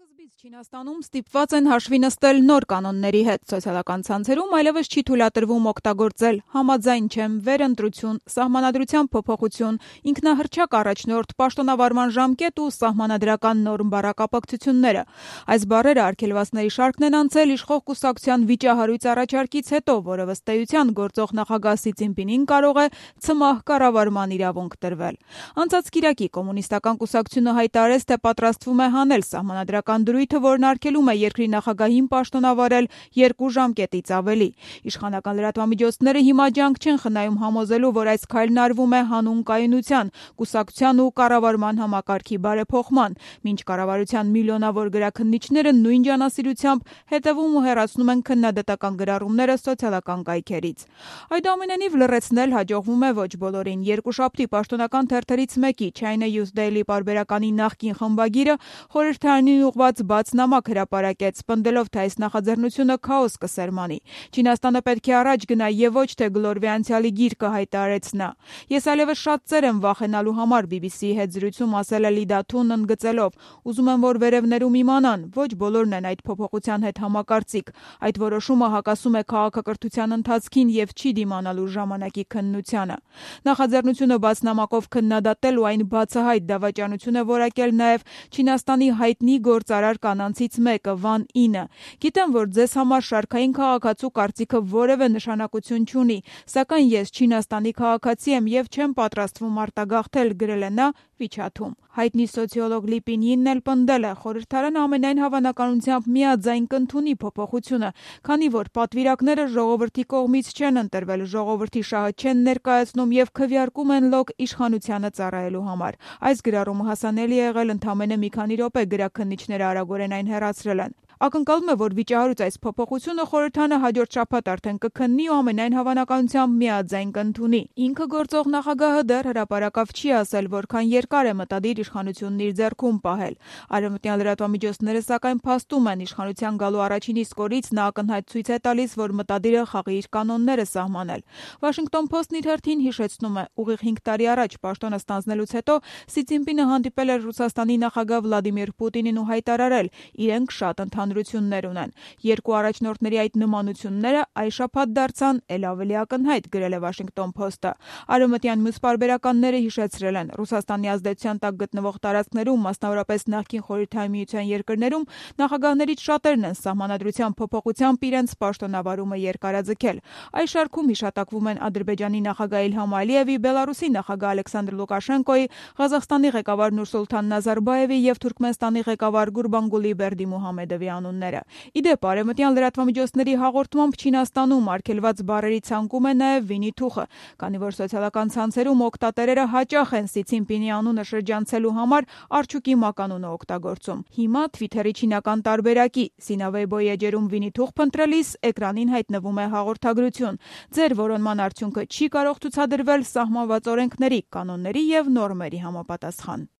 Սկզբից Չինաստանում ստիպված են հաշվի նստել նոր կանոնների հետ։ Սոցիալական ցանցերում այլևս չի թույլատրվում օգտագործել համաձայն չեմ, վերընտրություն, սահմանադրության փոփոխություն, ինքնահռչակ առաջնորդ, պաշտոնավարման ժամկետ ու սահմանադրական նորմ բառակապակցությունները։ Այս բառերը արգելվածների շարքն են անցել իշխող կուսակցության վիճահարույց առաջարկից հետո, որը ըստ էության գործող նախագահ Սի Ցզինպինին կարող է ցմահ կառավարման իրավունք տրվել։ Անցած կիրակի կոմունիստական կուսակցությունը հայտարարեց, թե պատրաստվում է հանել սահմանադրական դրույթը, որն արգելում է երկրի նախագահին պաշտոնավարել 2 ժամկետից ավելի։ Իշխանական լրատվամիջոցները հիմա ջանք չեն խնայում համոզելու, որ այս քայլն արվում է հանուն կայունության, կուսակցության ու կառավարման համակարգի բարեփոխման, մինչ կառավարության միլիոնավոր գրաքննիչները նույն ջանասիրությամբ հետևում ու հեռացնում են քննադատական գրառումները սոցիալական կայքերից։ Այդուամենայնիվ լռեցնել հաջողվում է ոչ բոլորին։ Երկուշաբթի պաշտոնական թերթերից մեկի China Youth Daily պարբերականի նախկին խմբագիրը խորհրդարանին ուղղված բաց նամակ հրապարակեց, պնդելով, թե այս նախաձեռնությունը քաոս կսերմանի։ Չինաստանը պետք է առաջ գնա եւ ոչ թե գլորվի անցյալի գիրկը, հայտարարեց նա։ Ես այլևս շատ ծեր եմ վախենալու համար, BBC-ի հետ զրույցում ասել է Լի Դաթուն, ընդգծելով. ուզում եմ, որ վերևներում իմանան, ոչ բոլորն են այդ փոփոխության հետ համակարծիք։ Այդ որոշումը հակասում է քաղաքակրթության ընթացքին եւ չի դիմանալու ժամանակի քննությանը։ Նախաձեռնությունը բաց նամակով քննադատել ու այն բացահայտ դավաճանություն է որակել նաեւ Չինաստանի հայտնի գործարար կանանցից մեկը Վան Ինը։ Գիտեմ, որ ձեզ համար շարքային քաղաքացու կարծիքը որևէ նշանակություն չունի, սակայն ես Չինաստանի քաղաքացի եմ եւ չեմ պատրաստվում արտագաղթել, գրել է նա WeChat-ում։ Հայտնի սոցիոլոգ Լի Պինյինն էլ պնդել է, խորհրդարանը ամենայն հավանականությամբ միաձայն կընդունի փոփոխությունը, քանի որ պատվիրակները ժողովրդի կողմից չեն ընտրվել, ժողովրդի շահը չեն ներկայացնում եւ քվեարկում են լոկ իշխանությանը ծառայելու համար։ Այս գրառումը հասանելի է եղել ընդամենը մի քանի րոպե, գրաքննիչները արագորեն այն հեռացրել են։ Ակնկալում է, որ վիճահարույց այս փոփոխությունը խորհրդարանը հաջորդ շաբաթ արդեն կքննի ու ամենայն հավանականությամբ միաձայն կընդունի։ Ինքը գործող նախագահը դեռ հրապարակավ չի ասել, որքան երկար է մտադիր իշխանությունն իր ձեռքում պահել։ Արևմտյան լրատվամիջոցները սակայն փաստում են, իշխանության գալու առաջին իսկ օրից նա ակնհայտ ցույց է տալիս, որ մտադիր է խաղի իր կանոնները սահմանել։ Washington Post-ն իր հերթին հիշեցնում է, ուղիղ 5 տարի առաջ պաշտոնը ստանձնելուց հետո Սի Ցզինպինը հանդիպել էր Ռուսաստանի նախագահ Վլադիմիր Պուտինին ու հայտարարել, իրենք շատ ընդհանրություններ ունեն։ Երկու առաջնորդների այդ նմանությունները այս շաբաթ դարձան էլ ավելի ակնհայտ, գրել է Washington Post-ը։ Արևմտյան մյուս պարբերականները հիշեցրել են, Ռուսաստանի ազդեցության տակ գտնվող տարածքներում, մասնավորապես նախկին Խորհրդային Միության երկրներում, նախագահներից շատերն են սահմանադրության փոփոխությամբ իրենց պաշտոնավարումը երկարաձգել։ Այս շարքում հիշատակվում են Ադրբեջանի նախագահ Իլհամ Ալիևի, Բելարուսի նախագահ Ալեքսանդր Լուկաշենկոյի, Ղազախստանի ղեկավար Նուրսուլթան Նազարբաևի եւ Թուրքմենստանի ղեկավար Գուրբանգուլի Բերդիմուհամեդովի անունները։ Իդեպ, արևմտյան լրատվամիջոցների հաղորդմամբ Չինաստանում արգելված բառերի ցանկում է նաեւ Վինի Թուխը, քանի որ սոցիալական ցանցերում օգտատերերը հաճախ են Սի Ցզինպինի անունը շրջանցելու համար արջուկի մականունը օգտագործում։ Հիմա Twitter-ի չինական տարբերակի Sina Weibo-ի էջերում Վինի Թուխ փնտրելիս էկրանին հայտնվում է հաղորդագրություն։ Ձեր որոնման արդյունքը չի կարող ցուցադրվել սահմանված օրենքների, կանոնների եւ նորմերի համապատասխան։